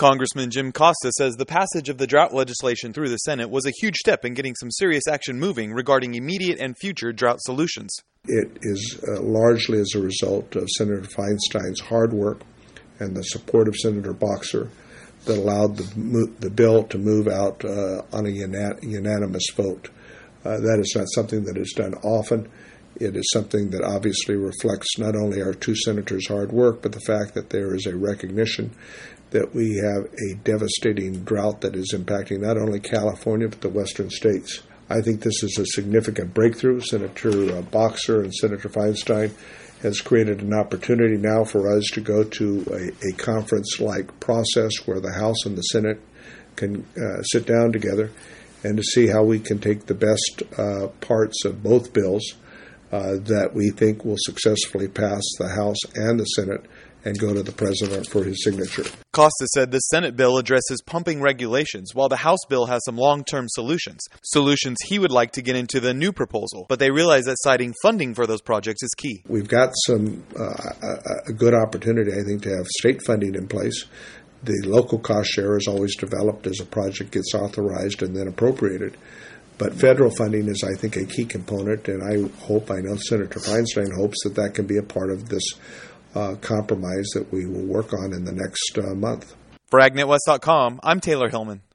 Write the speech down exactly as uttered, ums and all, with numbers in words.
Congressman Jim Costa says the passage of the drought legislation through the Senate was a huge step in getting some serious action moving regarding immediate and future drought solutions. It is uh, largely as a result of Senator Feinstein's hard work and the support of Senator Boxer that allowed the, the bill to move out uh, on a unan- unanimous vote. Uh, that is not something that is done often. It is something that obviously reflects not only our two senators' hard work, but the fact that there is a recognition that we have a devastating drought that is impacting not only California, but the western states. I think this is a significant breakthrough. Senator uh, Boxer and Senator Feinstein has created an opportunity now for us to go to a, a conference-like process where the House and the Senate can uh, sit down together and to see how we can take the best uh, parts of both bills uh, that we think will successfully pass the House and the Senate and go to the President for his signature. Costa said the Senate bill addresses pumping regulations, while the House bill has some long-term solutions. Solutions he would like to get into the new proposal, but they realize that citing funding for those projects is key. We've got some uh, a, a good opportunity, I think, to have state funding in place. The local cost share is always developed as a project gets authorized and then appropriated. But federal funding is, I think, a key component, and I hope, I know Senator Feinstein hopes that that can be a part of this Uh, compromise that we will work on in the next uh, month. For Ag Net West dot com, I'm Taylor Hillman.